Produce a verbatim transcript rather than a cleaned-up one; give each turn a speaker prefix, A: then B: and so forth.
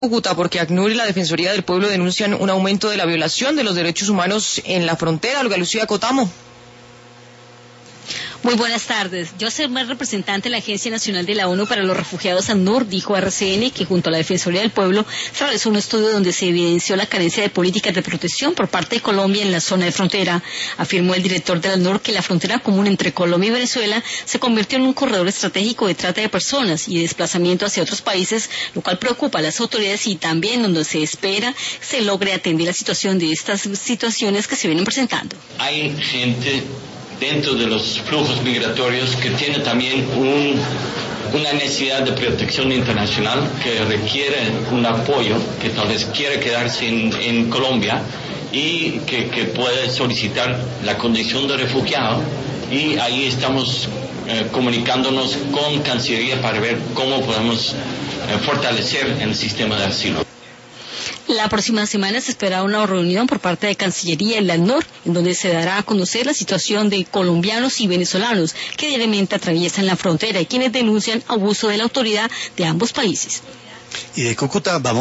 A: Cúcuta, porque ACNUR y la Defensoría del Pueblo denuncian un aumento de la violación de los derechos humanos en la frontera. Olga Lucía Cotamo.
B: Muy buenas tardes. Joseph Mer, representante de la Agencia Nacional de la ONU para los Refugiados ACNUR, dijo a R C N que junto a la Defensoría del Pueblo se realizó un estudio donde se evidenció la carencia de políticas de protección por parte de Colombia en la zona de frontera. Afirmó el director del ACNUR que la frontera común entre Colombia y Venezuela se convirtió en un corredor estratégico de trata de personas y de desplazamiento hacia otros países, lo cual preocupa a las autoridades y también donde se espera se logre atender la situación de estas situaciones que se vienen presentando.
C: Hay gente dentro de los flujos migratorios que tiene también un, una necesidad de protección internacional, que requiere un apoyo, que tal vez quiere quedarse en, en Colombia y que, que puede solicitar la condición de refugiado, y ahí estamos eh, comunicándonos con Cancillería para ver cómo podemos eh, fortalecer el sistema de asilo.
B: La próxima semana se espera una reunión por parte de Cancillería y la ACNUR, en donde se dará a conocer la situación de colombianos y venezolanos que diariamente atraviesan la frontera y quienes denuncian abuso de la autoridad de ambos países.
D: Y de Cúcuta vamos